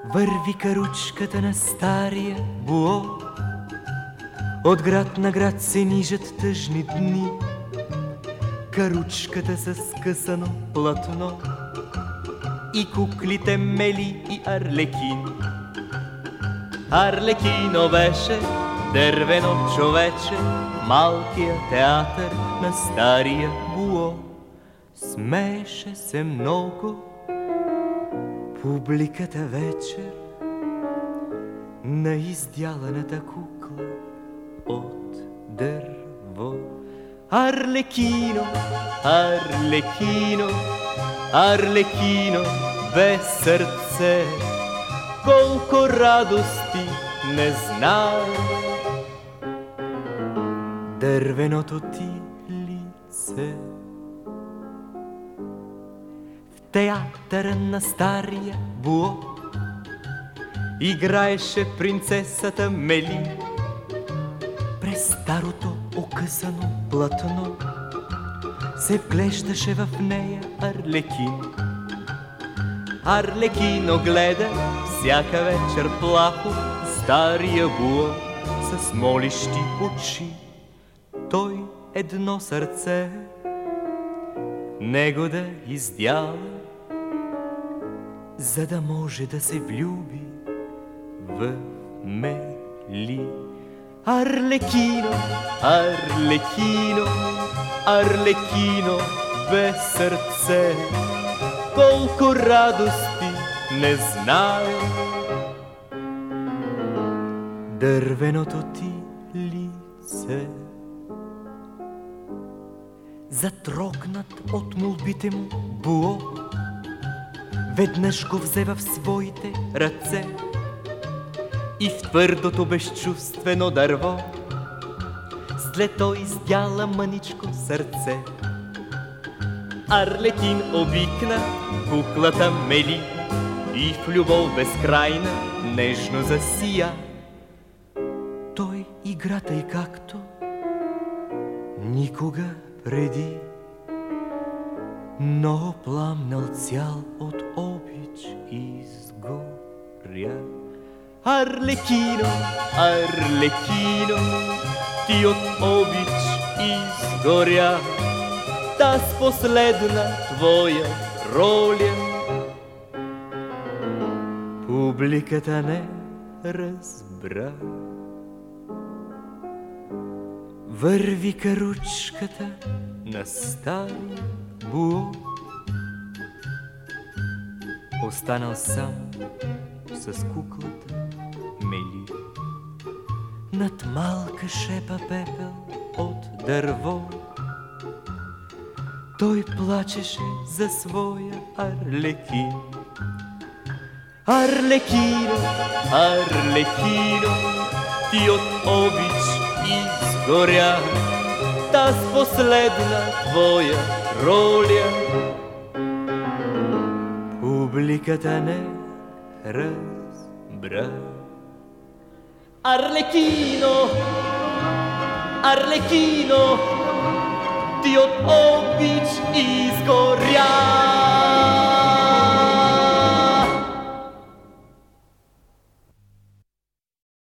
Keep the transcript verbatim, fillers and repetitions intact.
Върви каручката на стария буо, от град на град се нижат тъжни дни. Каручката с скъсано платно и куклите Мели и Арлекин. Арлекино беше дървено човече, малкия театър на стария буо. Смееше се много публиката вечер на издяланата кукла от дърво. Арлекино, Арлекино, Арлекино без сърце, колко радости не знае дървеното ти лице. В театъра на стария буо играеше принцесата Мели. През старото окъсано платно се вглеждаше в нея Арлекин. Арлекино гледа всяка вечер плахо стария буо с молещи очи. Той едно сърце него да издяла, за да може да се влюби в Мели. Арлекино, Арлекино, Арлекино без сърце, колко радости не знае дървеното ти лице. Затрогнат от молбите му буо веднъж го взе в своите ръце и в твърдото безчувствено дърво след той издяла мъничко сърце. Арлекин обикна куклата Мели и в любов безкрайна нежно засия. Той игра тъй както никога преди, но пламнал цял от обич изгоря. Арлекино, Арлекино, ти от обич изгоря, таз последна твоя роля публиката не разбра. Върви каручката на стария буо, останал сам с куклата Мели. Над малка шепа пепел от дърво той плачеше за своя Арлекин. Арлекино, Арлекино, ти от обич изгоря, таз последна твоя роля публиката не разбра. Арлекино, Арлекино, ти от обич изгоря.